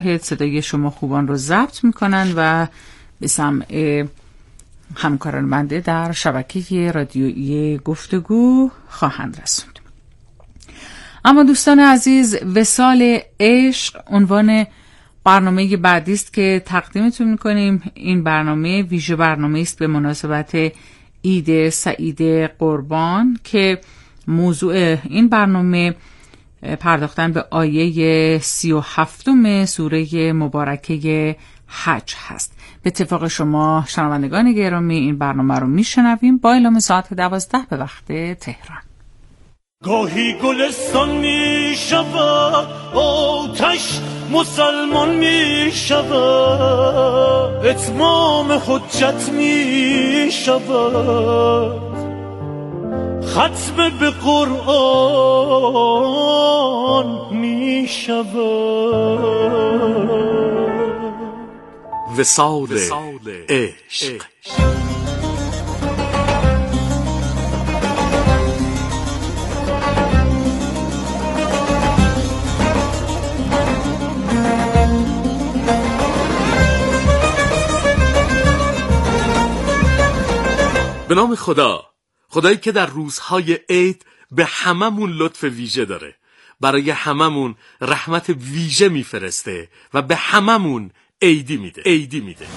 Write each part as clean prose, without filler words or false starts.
صدای شما خوبان رو ضبط میکنن و به سمع همکاران بنده در شبکه رادیویی گفتگو خواهند رسوند. اما دوستان عزیز، وصال عشق عنوان برنامه بعدی است که تقدیمتون میکنیم. این برنامه ویژه برنامه است به مناسبت عید سعید قربان که موضوع این برنامه پرداختن به آیه 37 سوره مبارکه حج هست. به اتفاق شما شنوندگان گرامی این برنامه رو میشنویم با اعلام ساعت 12 به وقت تهران. گاهی گلستان می شود آتش مسلمان می شود، اتمام حجت می شود، ختم به قرآن می شود. وصال عشق. به نام خدا، خدایی که در روزهای عید به هممون لطف ویژه داره، برای هممون رحمت ویژه میفرسته و به هممون عیدی میده.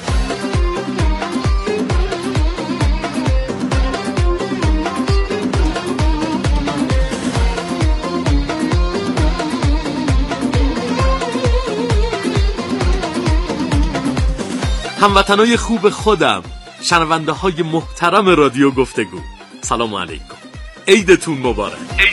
هموطنای خوب خودم، شنونده های محترم رادیو گفتگو، سلام علیکم. عیدتون مبارک.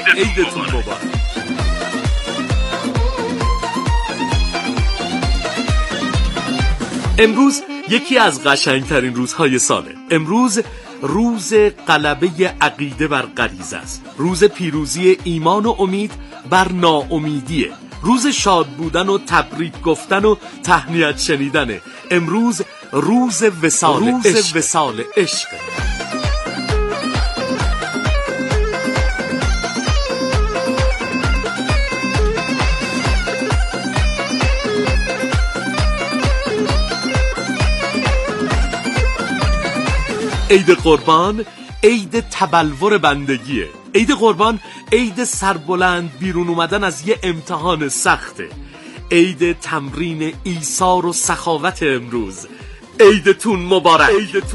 امروز یکی از قشنگترین روزهای ساله. امروز روز غلبه عقیده بر غریزه است. روز پیروزی ایمان و امید بر ناامیدیه. روز شاد بودن و تبریک گفتن و تهنیت شنیدنه. امروز روز وصال عشق. عید قربان عید تبلور بندگیه. عید قربان عید سربلند بیرون اومدن از یه امتحان سخته. عید تمرین ایثار و سخاوت امروز. عیدتون مبارک.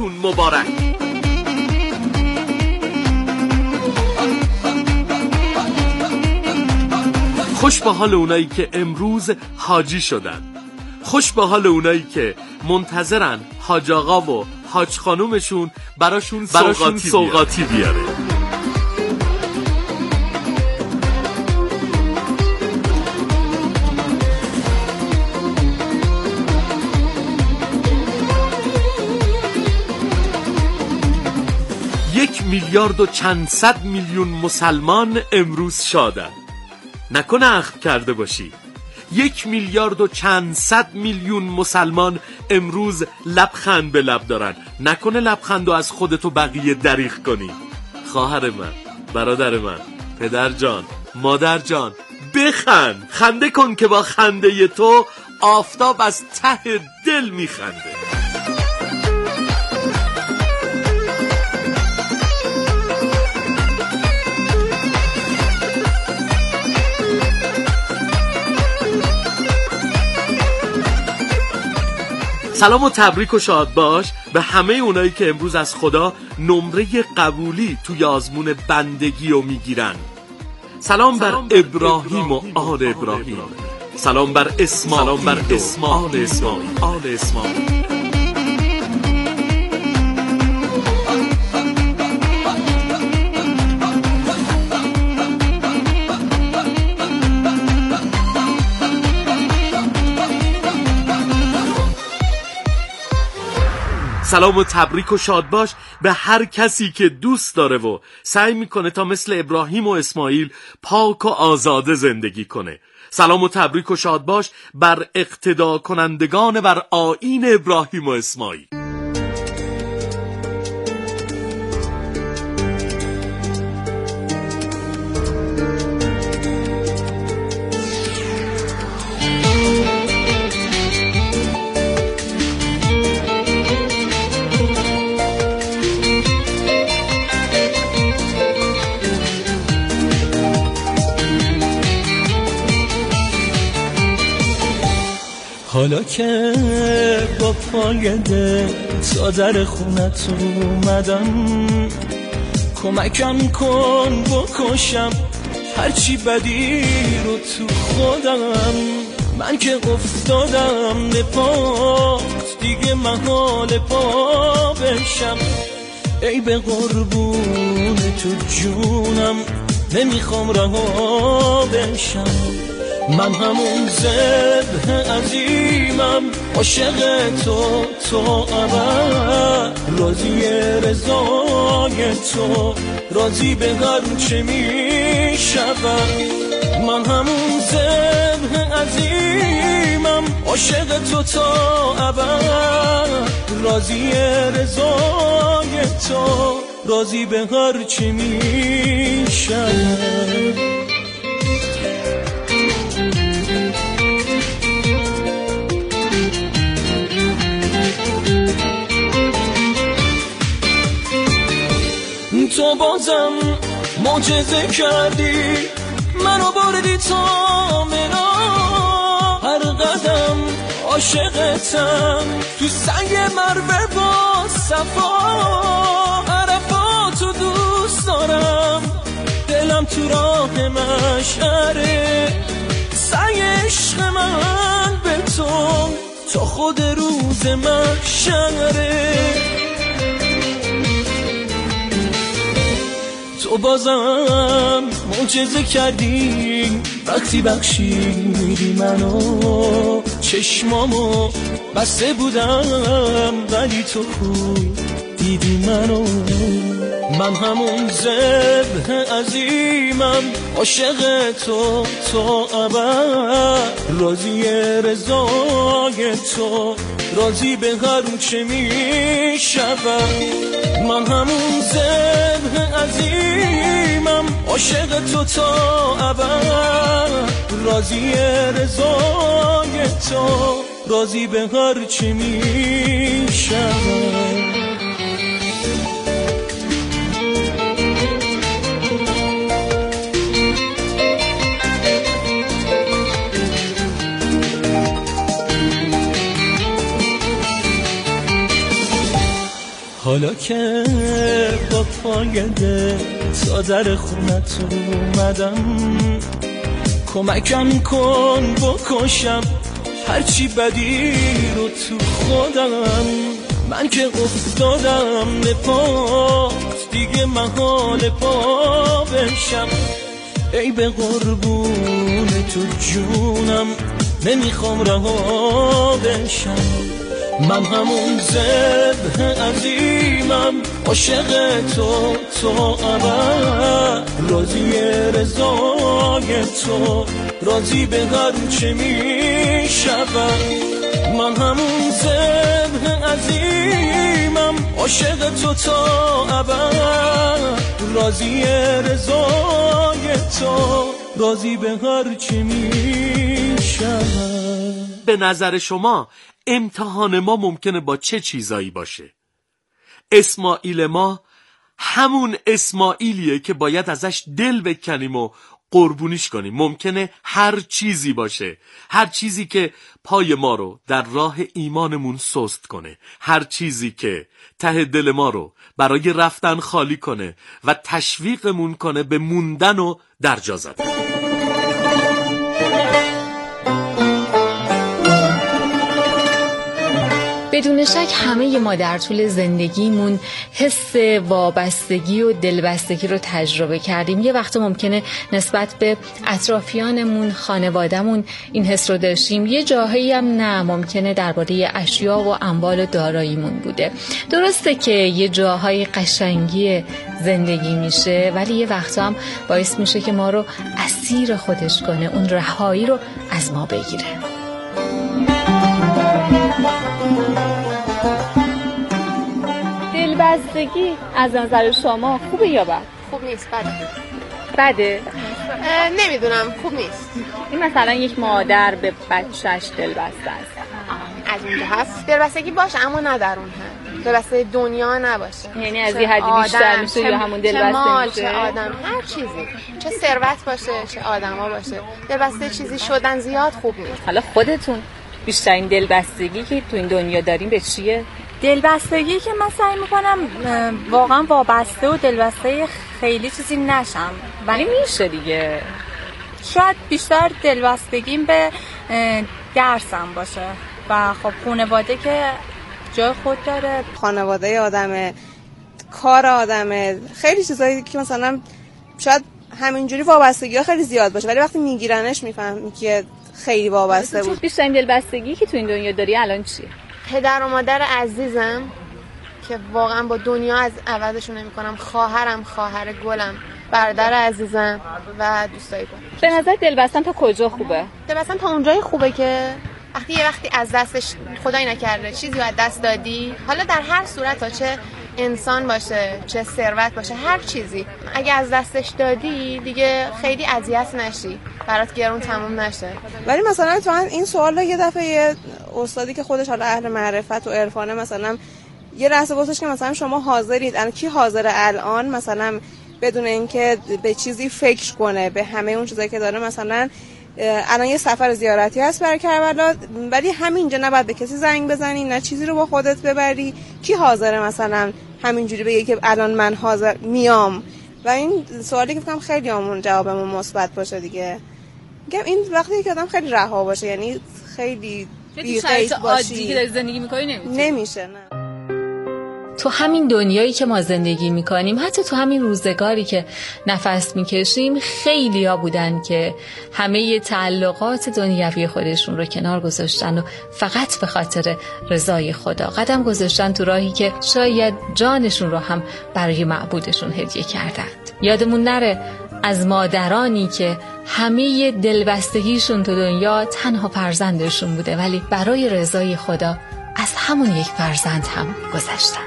خوش به حال اونایی که امروز حاجی شدن. خوش به حال اونایی که منتظرن حاج آقا و حاج خانومشون براشون سوغاتی بیاره. یک میلیارد و چند صد میلیون مسلمان امروز شادن. نکنه اخم کرده باشی. 1 میلیارد و چند صد میلیون مسلمان امروز لبخند به لب دارن. نکنه لبخندو از خودتو بقیه دریغ کنی. خواهر من، برادر من، پدر جان، مادر جان، بخند. خنده کن که با خنده تو آفتاب از ته دل میخنده. سلام و تبریک و شاد باش به همه اونایی که امروز از خدا نمره قبولی توی آزمون بندگی رو میگیرن. سلام بر ابراهیم و آل ابراهیم. سلام بر اسماعیل و آل اسماعیل. سلام و تبریک و شاد باش به هر کسی که دوست داره و سعی میکنه تا مثل ابراهیم و اسماعیل پاک و آزاده زندگی کنه. سلام و تبریک و شاد باش بر اقتدا کنندگان بر آیین ابراهیم و اسماعیل. حالا که با پای دل تا در خونت اومدم، کمکم کن بکشم هرچی بدی رو تو خودم. من که افتادم به پات دیگه محال پا بشم. ای به قربون تو جونم نمیخوام رها بشم. من همون ذبح عظیمم عاشق تو ابد، راضی رضای تو، راضی به هر چه میشود. من همون ذبح عظیمم عاشق تو تا ابد، راضی رضای تو، راضی به هر چه میشود. تو بازم معجزه کردی، منو بردی تا منا. هر قدم عاشقتم، تو سنگ مروه با صفا. عرفاتو دوست دارم، دلم تو راه مشعره. سعی عشق من به تو تا خود روز محشره. تو بازم معجزه کردی وقتی بخشیدی منو. چشمامو بسته بودم ولی تو خوب دیدی منو. من همون ذبح عظیمم عاشق تو ابد، راضی رضای تو، راضی به هر چه میشود. من همون ذبح عظیمم عاشق تو تا ابد، راضی رضای تو، راضی به هر چه میشود. حالا که با پای دل تا در خونت اومدم، کمکم کن بکشم هرچی بدی رو تو خودم. من که افتادم به پات دیگه محال پا بشم. ای به قربون تو جونم نمیخوام رها بشم. من همون ذبح عظیمم عاشق تو ابد، راضی رضای تو، راضی به هر چه میشود. من همون ذبح عظیمم عاشق تو تا ابد، راضی رضای تو، راضی به هر چه میشود. به نظر شما امتحان ما ممکنه با چه چیزایی باشه؟ اسماعیل ما همون اسماعیلیه که باید ازش دل بکنیم و قربونیش کنیم. ممکنه هر چیزی باشه، هر چیزی که پای ما رو در راه ایمانمون سست کنه، هر چیزی که ته دل ما رو برای رفتن خالی کنه و تشویقمون کنه به موندن و درجا زدن. بدون شک همه ما در طول زندگیمون حس وابستگی و دلبستگی رو تجربه کردیم. یه وقت ممکنه نسبت به اطرافیانمون، خانوادهمون این حس رو داشتیم، یه جاهایی هم نه، ممکنه درباره اشیا و اموال و داراییمون بوده. درسته که یه جاهای قشنگی زندگی میشه، ولی یه وقت هم باعث میشه که ما رو اسیر خودش کنه، اون رهایی رو از ما بگیره. دلبستگی از نظر شما خوبه یا بد؟ خوب نیست، بده. بده؟ نمیدونم، خوب نیست. این مثلا یک مادر به بچهش دلبسته است. از اونجا هست دلبستگی باشه، اما نه در اون حد. دلبسته دنیا نباشه. یعنی از یه حدی بیشتر میشه یا همون دلبسته چه مال، میشه؟ چه آدم، هر چیزی، چه ثروت باشه، چه آدما باشه، دلبسته چیزی شدن زیاد خوب نیست. حالا خودتون بیشترین دلبستگی که تو این دنیا داریم به چیه؟ دلبستگی که من سعی میکنم واقعا وابسته و دلبسته خیلی چیزی نشم، ولی میشه دیگه. شاید بیشتر دلبستگیم به درسم باشه و خب خانواده که جای خود داره، خانواده آدمه، کار آدمه، خیلی چیزایی که مثلا شاید همینجوری وابستگی ها خیلی زیاد باشه ولی وقتی میگیرنش میفهمی که خیلی وابسته بود. بیشترین دلبستگی که تو این دنیا داری الان چیه؟ پدر و مادر عزیزم که واقعا با دنیا از عوضشون نمی‌کنم، خواهرم، خواهر گلم، برادر عزیزم و دوستای گلم. به نظر دلبستن تا کجا خوبه؟ دلبستن تا اونجای خوبه که وقتی از دستش خدایی نکرده چیزی رو از دست دادی، حالا در هر صورت، چه انسان باشه چه ثروت باشه، هر چیزی اگه از دستش دادی دیگه خیلی اذیت نشی، برات گرون تموم نشه. ولی مثلا تو این سوالا یه دفعه یه استادی که خودش حالا اهل معرفت و عرفانه مثلا یه لحظه گفتش که مثلا شما حاضرید، الان کی حاضره الان مثلا بدون اینکه به چیزی فکر کنه، به همه اون چیزایی که داره، مثلا الان یه سفر زیارتی هست برای کربلا ولی همینجا نباید به کسی زنگ بزنی، نه چیزی رو با خودت ببری، کی حاضره مثلا همینجوری بگه که الان من حاضر میام؟ و این سوالی که فکرم خیلی همون جوابمون مثبت باشه دیگه. میگم این وقتی که آدم خیلی رها باشه، یعنی خیلی بی‌قید باشی، عادی که داری زندگی می‌کنی نمیشه. نه تو همین دنیایی که ما زندگی میکنیم، حتی تو همین روزگاری که نفس میکشیم، خیلی ها بودن که همه تعلقات دنیوی خودشون رو کنار گذاشتن و فقط به خاطر رضای خدا قدم گذاشتن تو راهی که شاید جانشون رو هم برای معبودشون هدیه کردند. یادمون نره از مادرانی که همه دلبستگیشون تو دنیا تنها فرزندشون بوده ولی برای رضای خدا از همون یک فرزند هم گذشتن.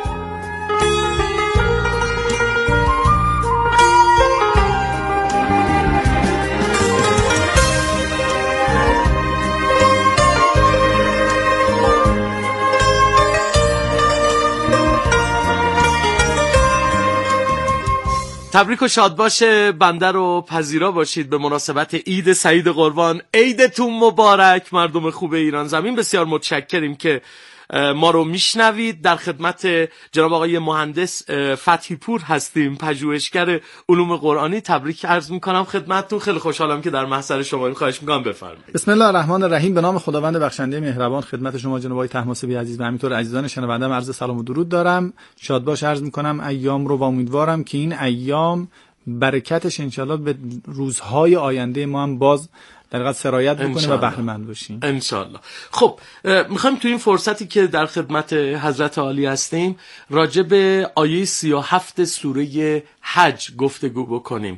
تبریک و شاد باشه، بنده رو پذیرا باشید به مناسبت عید سعید قربان. عیدتون مبارک مردم خوب ایران زمین. بسیار متشکریم که ما رو میشنوید. در خدمت جناب آقای مهندس فتحی پور هستیم، پژوهشگر علوم قرآنی. تبریک عرض میکنم خدمتتون. خیلی خوشحالم که در محضر شما. خواهش میکنم بفرمایید. بسم الله الرحمن الرحیم. به نام خداوند بخشنده مهربان خدمت شما جناب آقای طهماسبی عزیز و همینطور عزیزان شنونده‌ام عرض سلام و درود دارم. شاد باش عرض میکنم ایام رو و امیدوارم که این ایام برکتش انشالله به روزهای آینده ما هم باز در واقع سرایت بکنه و بهره مند باشیم انشالله. خب میخوایم تو این فرصتی که در خدمت حضرت عالی هستیم راجع به آیه 37 سوره حج گفتگو بکنیم.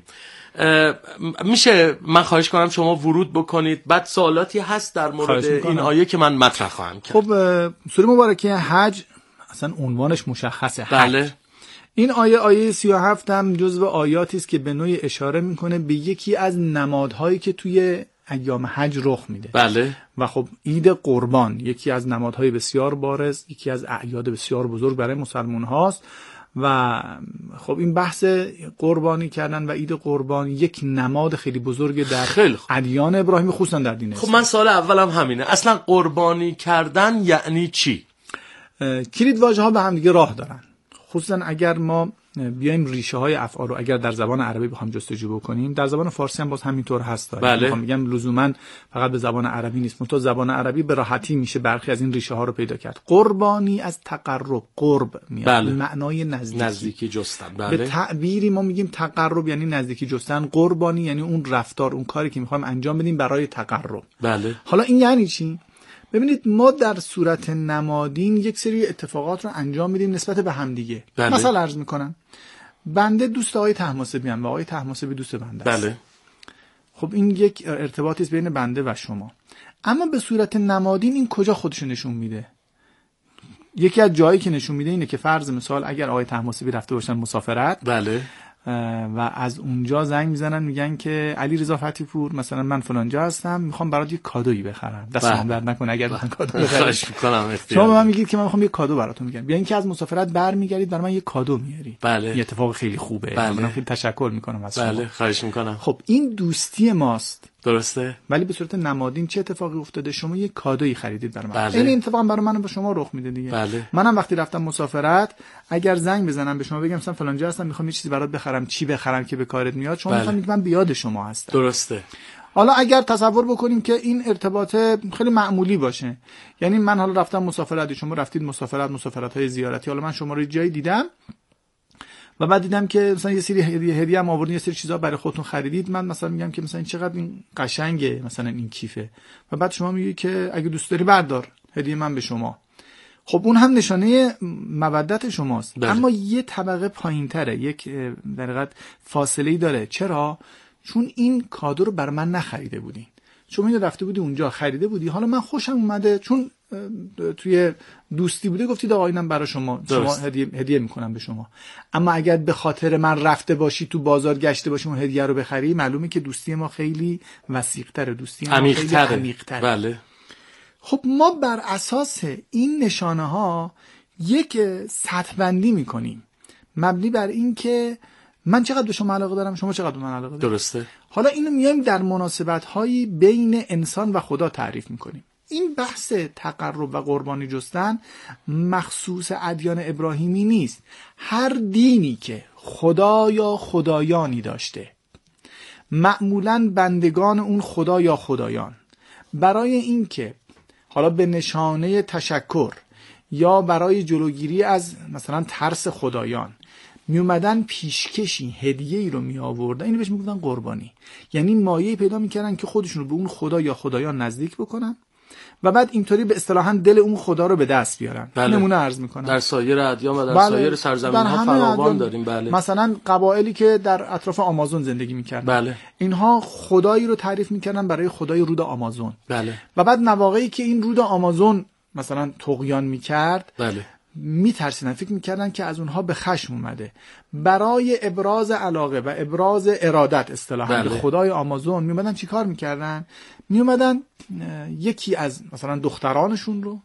میشه من خواهش کنم شما ورود بکنید، بعد سوالاتی هست در مورد این آیه که من مطرح خواهم کرد. خب سوره مبارکه حج اصلا عنوانش مشخصه، حج. بله. این آیه 37 هم جزو آیاتی است که به نوعی اشاره میکنه به یکی از نمادهایی که توی ایام حج رخ میده. بله. و خب عید قربان یکی از نمادهای بسیار بارز، یکی از اعیاد بسیار بزرگ برای مسلمان هاست و خب این بحث قربانی کردن و عید قربان یک نماد خیلی بزرگ در ادیان ابراهیمی، خصوصا در دین اسلام. خب من سوال اولم همینه، اصلا قربانی کردن یعنی چی؟ کلید واژه ها به هم دیگه راه دارن، خصوصا اگر ما بیایم ریشه های افعال رو اگر در زبان عربی بخوام جستجو بکنیم، در زبان فارسی هم باز همینطور هست. بله. میخوام بگم لزوما فقط به زبان عربی نیست، منتها زبان عربی به راحتی میشه برخی از این ریشه ها رو پیدا کرد. قربانی از تقرب، قرب میاد. بله. معنای نزدیکی جستن. بله. به تعبیری ما میگیم تقرب یعنی نزدیکی جستن، قربانی یعنی اون رفتار، اون کاری که میخوایم انجام بدیم برای تقرب. بله. حالا این یعنی چی؟ ببینید ما در صورت نمادین یک سری اتفاقات رو انجام میدیم نسبت به همدیگه. بله. مثلا عرض میکنم بنده دوست آقای طهماسبی ام و آقای طهماسبی دوست بنده است. بله. خب این یک ارتباطی است بین بنده و شما. اما به صورت نمادین این کجا خودشو نشون میده؟ یکی از جایی که نشون میده اینه که فرض مثال اگر آقای طهماسبی رفته باشن مسافرت، بله، و از اونجا زنگ میزنن میگن که علی رضا فتحی پور مثلا من فلانجا هستم، میخوام برات یه کادویی بخرم، دستم درد نکنه اگر من کادو بخرم. شما به من میگید که من میخوام یه کادو براتون میگم، یا اینکه از مسافرت برمیگردید برای من یه کادو میاری. بله. یه اتفاق خیلی خوبه. بله. من خیلی تشکر میکنم از شما. بله، خواهش میکنم. خب این دوستی ماست درسته. ولی به صورت نمادین چه اتفاقی افتاده؟ شما یک کادویی خریدید برای من. بله. این اتفاق برای من و شما رخ میده دیگه. بله. منم وقتی رفتم مسافرت، اگر زنگ بزنم به شما بگم مثلا فلان جا هستم میخوام یه چیزی برات بخرم، چی بخرم که به کارت میاد، شما میگید من به یاد شما هستم. درسته. حالا اگر تصور بکنیم که این ارتباط خیلی معمولی باشه، یعنی من حالا رفتم مسافرت، شما رفتید مسافرت‌های زیارتی، حالا من شما رو جایی دیدم و بعد دیدم که مثلا یه سری هدیه هم آوردین، یه سری چیزا برای خودتون خریدید، من مثلا میگم که مثلا این چقدر این قشنگه، مثلا این کیفه، و بعد شما میگی که اگه دوست داری بردار، هدیه من به شما. خب اون هم نشانه مودت شماست. بله. اما یه طبقه پایین‌تره، یک در حقیقت فاصله‌ای داره. چرا؟ چون این کادو رو بر من نخریده بودین، چون اینو رفته بودی اونجا خریده بودی، حالا من خوشم اومده چون توی دوستی بوده گفتید آقا اینم برای شما هدیه میکنم به شما. اما اگر به خاطر من رفته باشی تو بازار گشته باشی اون هدیه رو بخری، معلومه که دوستی ما خیلی وسیق‌تره، دوستی ما خیلی عمیق‌تره. بله. خب ما بر اساس این نشانه ها یک سطح بندی میکنیم مبنی بر این که من چقدر به شما علاقه دارم، شما چقدر به من علاقه دارید. درسته. حالا اینو میایم در مناسبت‌هایی بین انسان و خدا تعریف میکنیم. این بحث تقرب و قربانی جستن مخصوص ادیان ابراهیمی نیست. هر دینی که خدا یا خدایانی داشته، معمولاً بندگان اون خدا یا خدایان برای این که حالا به نشانه تشکر یا برای جلوگیری از مثلا ترس خدایان می اومدن پیشکشی هدیه‌ای رو می آوردن، اینو بهش میگفتن قربانی. یعنی مایه‌ای پیدا میکردن که خودشون رو به اون خدا یا خدایان نزدیک بکنن و بعد اینطوری به اصطلاحاً دل اون خدا رو به دست بیارن. بله. نمونه عرض میکنم در سایر ادیان و در بله. سایر سرزمین‌ها فراوان داریم. بله. مثلا قبایلی که در اطراف آمازون زندگی میکردن، بله. اینها خدایی رو تعریف میکردن برای خدای رود آمازون. بله. و بعد مواقعی که این رود آمازون مثلا طغیان میکرد، بله، میترسیدن، فکر میکردن که از اونها به خشم اومده. برای ابراز علاقه و ابراز ارادت اصطلاحاً به خدای آمازون میومدن چیکار میکردن؟ میومدن یکی از مثلا دخترانشون رو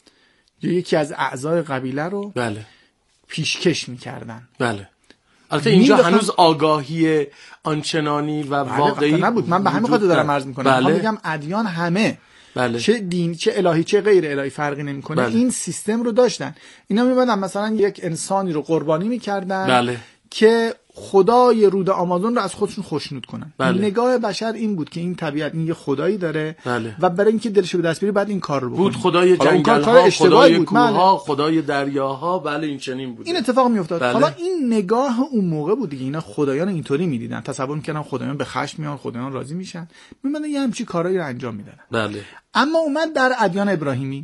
یا یکی از اعضای قبیله رو بله پیشکش میکردن. بله. البته اینجا هنوز آگاهی آنچنانی و واقعی نبود. من به همین خاطر دارم عرض میکنم. بله. من میگم ادیان همه، بله، چه دین چه الهی چه غیر الهی فرقی نمیکنه، بله، این سیستم رو داشتن. اینا میمدن مثلا یک انسانی رو قربانی میکردن، بله، که خدای رود آمازون رو از خودشون خوشنود کنن. بله. نگاه بشر این بود که این طبیعت این یه خدایی داره، بله، و برای اینکه دلش به دست بیاره بعد این کار رو بکنه. بود خدای جنگل‌ها، خدای کوه‌ها، خدای دریاها، بله این چنین بود. این اتفاق میافتاد. بله. حالا این نگاه اون موقع بود دیگه. اینا خدایان اینطوری میدیدن، تصور میکردن خدایان به خشم میان، خدایان راضی میشن، میمدن یه همچین کارایی رو انجام میدن. بله. اما اومد در ادیان ابراهیمی.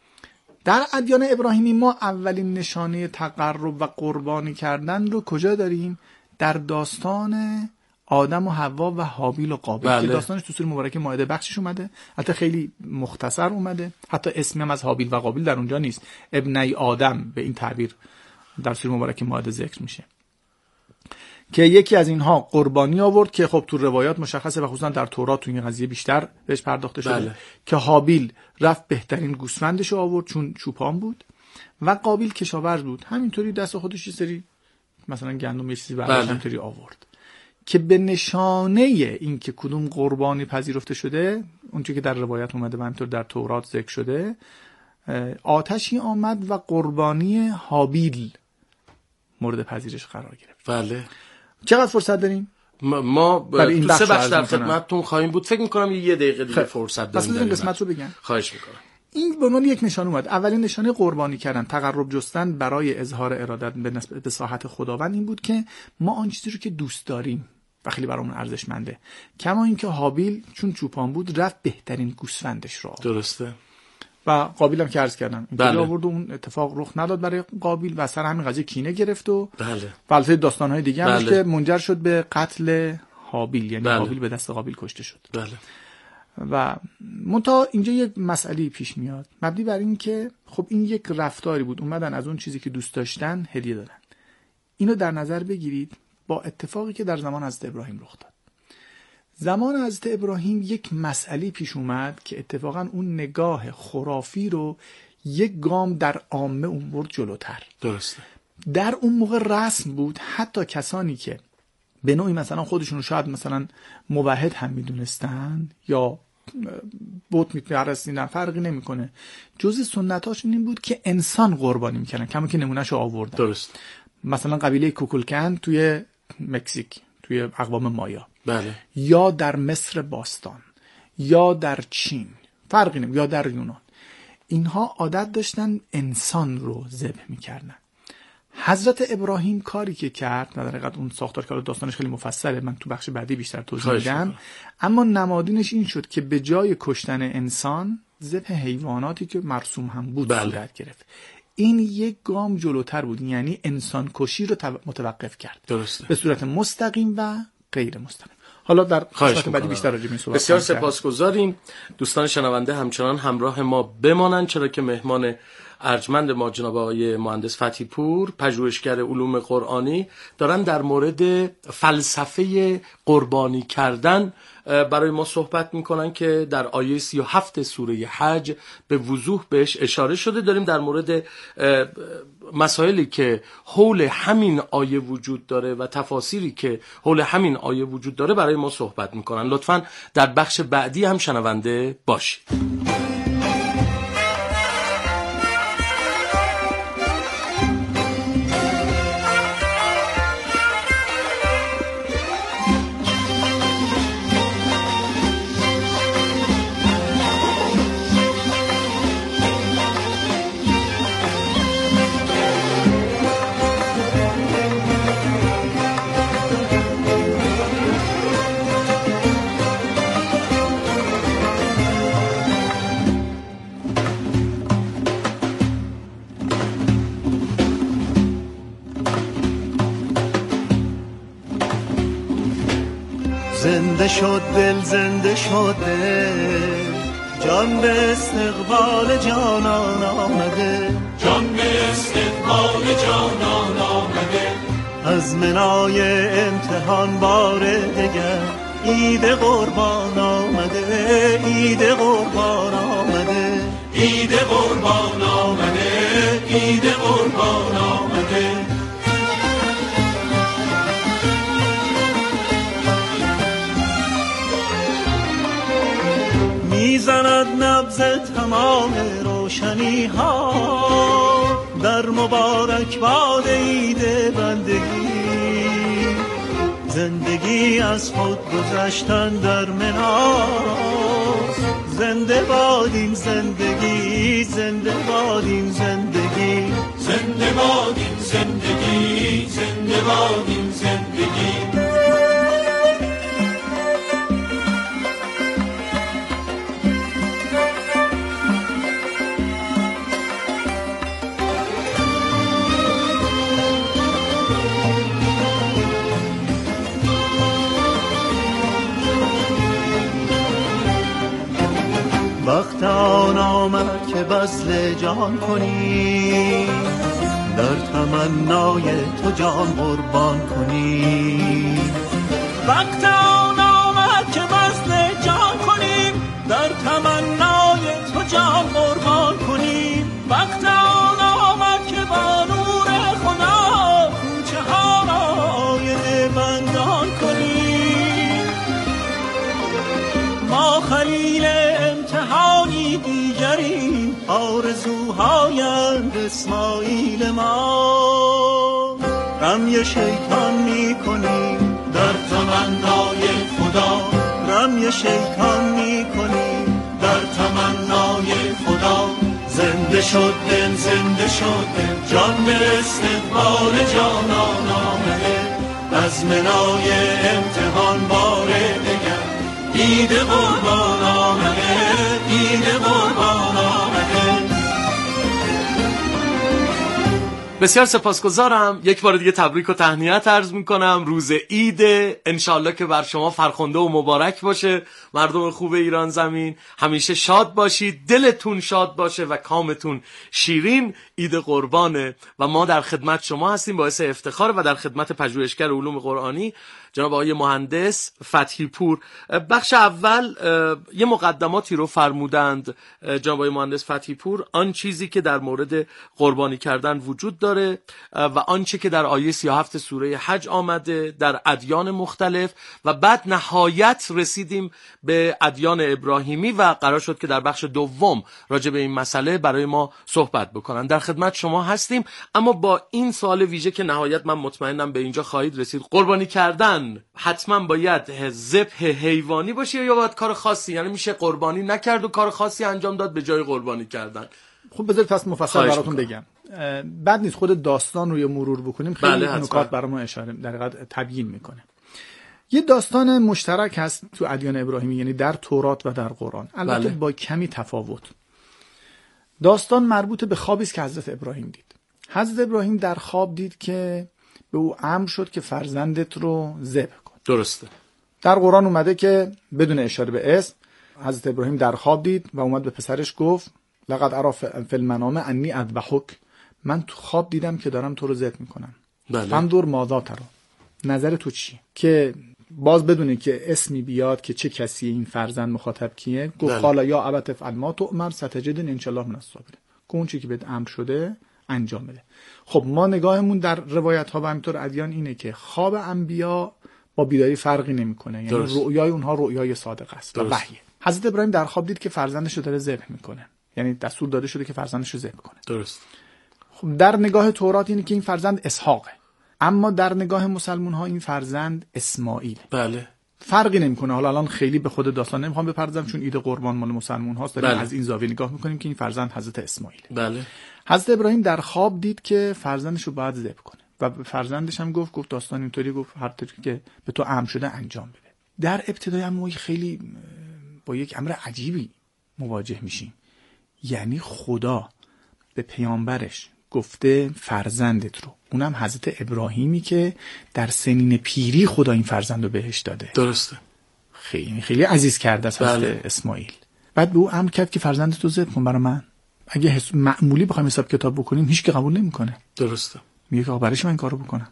در ادیان ابراهیمی ما اولین نشانه تقرب و قربانی کردن رو کجا داریم؟ در داستان آدم و حوا و هابیل و قابیل. بله. که داستانش تو سوره مبارکه مائده بخشش اومده، حتی خیلی مختصر اومده، حتی اسمی هم از هابیل و قابیل در اونجا نیست. ابنی آدم به این تعبیر در سوره مبارکه مائده ذکر میشه که یکی از اینها قربانی آورد که خب تو روایات مشخصه و خصوصا در تورات تو این قضیه بیشتر بهش پرداخته شده. بله. که هابیل رفت بهترین گوسفندش رو آورد چون چوپان بود و قابیل کشاورز بود، همینطوری دست خودش یه سری مثلا گندم یه چیزی برداشت، همینطوری آورد که به نشانه این که کدوم قربانی پذیرفته شده، اونچه که در روایت اومده و همینطور در تورات ذکر شده، آتشی آمد و قربانی هابیل مورد پذیرش قرار گرفت. بله. چقدر فرصت داریم؟ ما تو 3 بخش در خدمتتون خواهیم بود. فکر می‌کنم یه دقیقه دیگه فرصت داریم. پس این قسمت رو بگم. خواهش می‌کنم. این به عنوان یک نشانه اومد. اولین نشانه قربانی کردن، تقرب جستن برای اظهار ارادت به نسبت به ساحت خداوند این بود که ما آن چیزی رو که دوست داریم و خیلی برامون ارزشمنده، کما اینکه هابیل چون چوپان بود رفت بهترین گوسفندش رو. درسته. و قابیل هم که عرض کردم بله. آورد و اون اتفاق رخ نداد برای قابیل و سر همین قضیه کینه گرفت و بله. البته داستان‌های دیگه هم بله. که منجر شد به قتل هابیل، یعنی بله. هابیل به دست قابیل کشته شد. بله. و منتها اینجا یک مسئله پیش میاد مبنی بر این که خب این یک رفتاری بود، اومدن از اون چیزی که دوست داشتن هدیه دادن. اینو در نظر بگیرید با اتفاقی که در زمان حضرت ابراهیم رخ داد. زمان حضرت ابراهیم یک مسئله پیش اومد که اتفاقا اون نگاه خرافی رو یک گام در عامه اون برد جلوتر. درسته. در اون موقع رسم بود حتی کسانی که به نوعی مثلا خودشون رو شاید مثلا موحد هم میدونستن یا بت میپرستیدن، فرقی نمیکنه. جزء سنتاشون این بود که انسان قربانی میکردن. کما که نمونهشو آوردن. درست. مثلا قبیله کوکولکن توی مکزیک، توی اقوام مایا، بله، یا در مصر باستان، یا در چین، فرقی نمیکنه، یا در یونان، اینها عادت داشتن انسان رو ذبح میکردن. حضرت ابراهیم کاری که کرد، در حقیقت اون ساختار که داستانش خیلی مفصله، من تو بخش بعدی بیشتر توضیح میدم، اما نمادینش این شد که به جای کشتن انسان ذبح حیواناتی که مرسوم هم بود صورت گرفت. این یک گام جلوتر بود، یعنی انسان کشی رو متوقف کرد. درسته. به صورت مستقیم و غیر مستقیم. حالا در قسمت بعدی بیشتر راجع به این صحبت بسیار سپاسگزاریم. دوستان شنونده همچنان همراه ما بمانند، چرا که مهمان ارجمند ما جناب آقای مهندس فتحی پور، پژوهشگر علوم قرآنی، دارن در مورد فلسفه قربانی کردن برای ما صحبت میکنن که در آیه 37 سوره حج به وضوح بهش اشاره شده. داریم در مورد مسائلی که حول همین آیه وجود داره و تفاسیری که حول همین آیه وجود داره برای ما صحبت میکنن. لطفاً در بخش بعدی هم شنونده باشید. زنده شد دل، زنده شد دل، جان به استقبال جانان آمده، جان به استقبال جانان آمده. از منای امتحان بار دگر عید قربان آمده، عید قربان آمده، عید قربان آمده، عید قربان آمده. میزند نبض تمام روشنی ها در مبارک باد عید بندگی. زندگی از خود گذشتن در مناست، زنده باد این زندگی، زنده باد این زندگی، زنده باد این زندگی، زنده باد این زندگی. وقت آن آمد که بذل جان کنی، در تمنای تو جان قربان کنی. وقت آن آمد که بذل جان کنیم، در تمنای تو جان قربان کنیم. وقت آن آمد که با نور خدا کوچه ها را آینه بندان کنیم. ما خلیل امتحانی دیگریم، آرزوهایند اسماعیل ما. رمی شیطان می کنیم در تمنای خدا، رمی شیطان می کنیم در تمنای خدا. زنده شد دل، زنده شد دل، جان به استقبال جانان آمده. از منای امتحان بار دگر عید قربان آمده، عید قربان آمده. بسیار سپاسگزارم. یک بار دیگه تبریک و تهنیت عرض میکنم. روز عید انشالله که بر شما فرخنده و مبارک باشه. مردم خوب ایران زمین همیشه شاد باشید، دلتون شاد باشه و کامتون شیرین. عید قربانه و ما در خدمت شما هستیم، باعث افتخار و در خدمت پژوهشگر علوم قرآنی جناب آقای مهندس فتحی پور. بخش اول یه مقدماتی رو فرمودند جناب آقای مهندس فتحی پور، آن چیزی که در مورد قربانی کردن وجود داره و آنچه که در آیه 37 سوره حج آمده در ادیان مختلف، و بعد نهایت رسیدیم به ادیان ابراهیمی و قرار شد که در بخش دوم راجع به این مسئله برای ما صحبت بکنن. در خدمت شما هستیم، اما با این سوال ویژه که نهایت من مطمئنم به اینجا خواهید رسید: قربانی کردن حتما باید ذبح حیوانی باشه یا باید کار خاصی، یعنی میشه قربانی نکرد و کار خاصی انجام داد به جای قربانی کردن؟ خب بذارید پس مفصل براتون بگم. بعد نیست خود داستان رو یه مرور بکنیم، خیلی نکات برامون اشاره در حقیقت تبیین میکنه. یه داستان مشترک هست تو ادیان ابراهیمی، یعنی در تورات و در قرآن، البته با کمی تفاوت. داستان مربوط به خوابی است که حضرت ابراهیم دید. حضرت ابراهیم در خواب دید که به او امر شد که فرزندت رو ذبح کن. درسته. در قرآن اومده که بدون اشاره به اسم حضرت ابراهیم در خواب دید و اومد به پسرش گفت لقد اری فی المنام انی اذبحک، من تو خواب دیدم که دارم تو رو ذبح میکنم. فانظر ماذا تری، نظر تو چیه؟ که باز بدونی که اسمی بیاد که چه کسی این فرزند مخاطب کیه. گفت قال یا ابت افعل ما تؤمر ستجدنی ان شاء الله من الصابرین، که اون چیزی که بهت امر شده انجام بده. خب ما نگاهمون در روایت ها و همینطور ادیان اینه که خواب انبیا با بیداری فرقی نمیکنه، یعنی رؤیای اونها رؤیای صادق است و وحیه. حضرت ابراهیم در خواب دید که فرزندش رو داره ذبح میکنه، یعنی دستور داده شده که فرزندش رو ذبح کنه. درست. خب در نگاه تورات اینه که این فرزند اسحاقه، اما در نگاه مسلمان ها این فرزند اسماعیل. بله. فرقی نمیکنه. حالا الان خیلی به خود داستان نمیخوام بپردازم چون ایده قربان مال مسلمان هاست، داریم از این زاویه نگاه میکنیم که این فرزند حضرت اسماعیل. بله. حضرت ابراهیم در خواب دید که فرزندش رو باید ذبح کنه و فرزندش هم گفت داستان اینطوری، گفت هر طوری که به تو امر شده انجام بده. در ابتدای هم خیلی با یک امر عجیبی مواجه میشیم، یعنی خدا به پیامبرش گفته فرزندت رو، اونم حضرت ابراهیمی که در سنین پیری خدا این فرزند رو بهش داده. درسته. خیلی خیلی عزیز کرده است حضرت اسماعیل. بعد به او امر کرد که فرزندت رو ذبح کن برای من. اگه معمولی بخوایم حساب کتاب بکنیم هیچ کی قبول نمیکنه. درسته. میگه که برای چی من کارو بکنم؟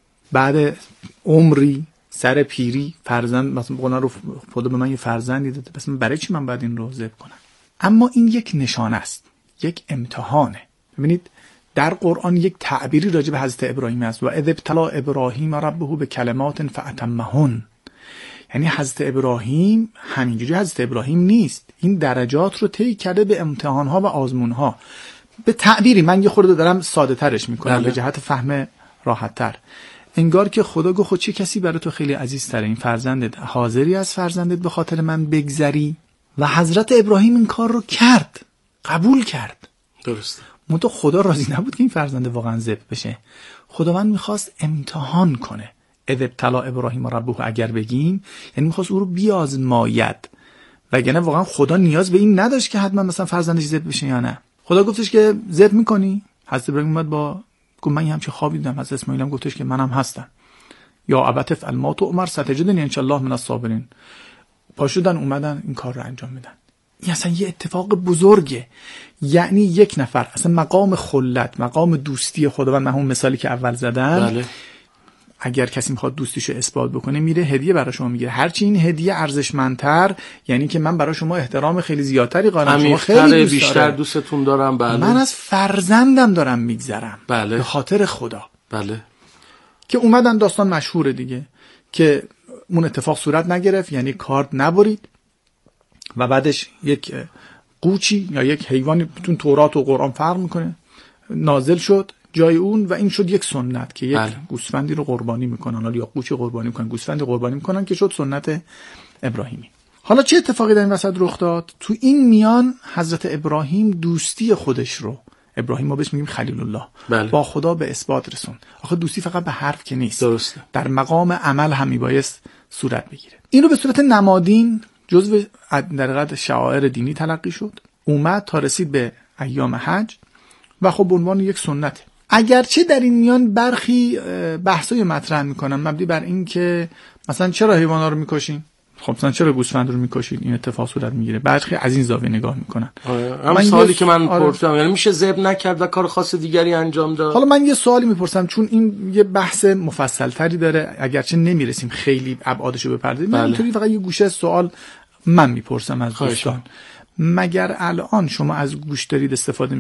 بعد عمری سر پیری فرزند مثلا قرآن رو خدا به من یه فرزندی داده، پس برای چی من باید این رو ذبح کنم؟ اما این یک نشانه است، یک امتحانه. ببینید در قرآن یک تعبیری راجع به حضرت ابراهیم است: و اذ ابتلی ابراهیم ربه بکلمات فاتمهن. یعنی حضرت ابراهیم همینجوری حضرت ابراهیم نیست، این درجات رو طی کرده به امتحانها و آزمونها. به تعبیری من یه خورده دارم ساده ترش میکنم به جهت فهم راحت تر. انگار که خدا گفت خود چه کسی برای تو خیلی عزیزتره، این فرزندت، حاضری از فرزندت به خاطر من بگذری؟ و حضرت ابراهیم این کار رو کرد، قبول کرد. درسته. منتها خدا راضی نبود که این فرزند واقعا ذبح بشه. خداوند میخواست امتحان کنه. اذ ابتلی ابراهیم ربه، اگر بگیم یعنی میخواست او رو بیازماید، وگرنه واقعا خدا نیاز به این نداشت که حتما مثلا فرزندش ذبح بشه یا نه. خدا گفتش که ذبح میکنی؟ حضرت ابراهیم اومد گفت من همچین خوابی دیدم. حضرت اسماعیل هم گفتش که منم هستم. یا ابت افعل ما تؤمر ستجدنی ان شاء الله من الصابرین. پاشدن اومدن این کار رو انجام میدن. این اصلا یه اتفاق بزرگه. یعنی یک نفر اصلا مقام خلت، مقام دوستی خداوند، من همون مثالی که اول زدم، بله. اگر کسی میخواد دوستیشو اثبات بکنه میره هدیه برای شما میگیره. هرچی این هدیه ارزشمندتر، یعنی که من برای شما احترام خیلی زیادتری قائلم، شما خیلی بیشتر دوستتون دارم. بله. من از فرزندم دارم میگذرم. بله. به خاطر خدا. بله. که اومدن داستان مشهوره دیگه که اون اتفاق صورت نگرفت، یعنی کارد نبرید و بعدش یک قوچی یا یک حیوانی، تو تورات و قرآن فرق میکنه، نازل شد جای اون و این شد یک سنت که یک گوسفندی رو قربانی میکنن، حالا یا قوچی قربانی میکنن، گوسفندی قربانی میکنن، که شد سنت ابراهیمی. حالا چه اتفاقی در این وسط رخ داد؟ تو این میان حضرت ابراهیم دوستی خودش رو، ابراهیم ما بهش میگیم خلیل الله، بله. با خدا به اثبات رسون. آخه دوستی فقط به حرف که نیست. درسته. در مقام عمل هم میبایست صورت بگیره. این رو به صورت نمادین جزو در حقیقت شعائر دینی تلقی شد، اومد تا رسید به ایام حج و خب به عنوان یک سنت. اگرچه در این میان برخی بحثای مطرح میکنن مبنی بر این که مثلا چرا حیوانا رو میکشیم؟ خب مثلا چرا گوسفند رو میکشید این اتفاق صورت میگیره؟ بعضی از این زاویه نگاه میکنن. هم سوالی که من پرسیدم یعنی میشه ذبح نکرد و کار خاص دیگری انجام داد؟ حالا من یه سوالی میپرسم چون این یه بحث مفصل تری داره، اگرچه نمیرسیم خیلی ابعادشو بپردازیم. من اینطوری فقط یه گوشه سوال من میپرسم از دوستان. مگر الان شما از گوشت دارید استفاده